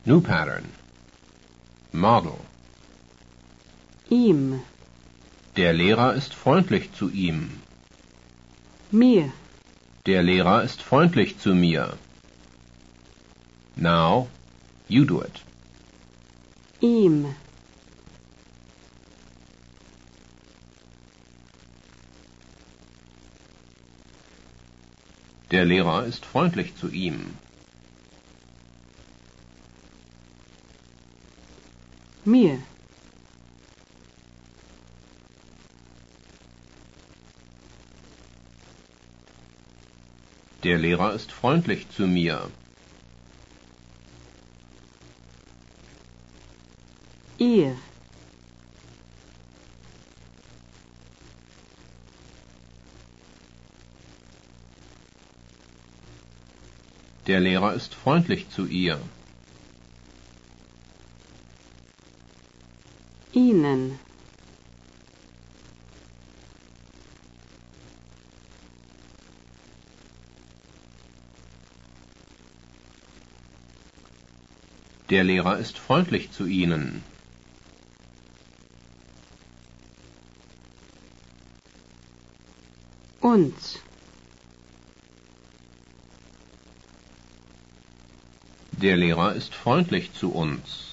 New pattern. Model. Ihm. Der Lehrer ist freundlich zu ihm. Mir. Der Lehrer ist freundlich zu mir. Now, you do it. Ihm. Der Lehrer ist freundlich zu ihm. Mir. Der Lehrer ist freundlich zu mir. Ihr. Der Lehrer ist freundlich zu ihr. Ihnen. Der Lehrer ist freundlich zu ihnen. Uns. Der Lehrer ist freundlich zu uns.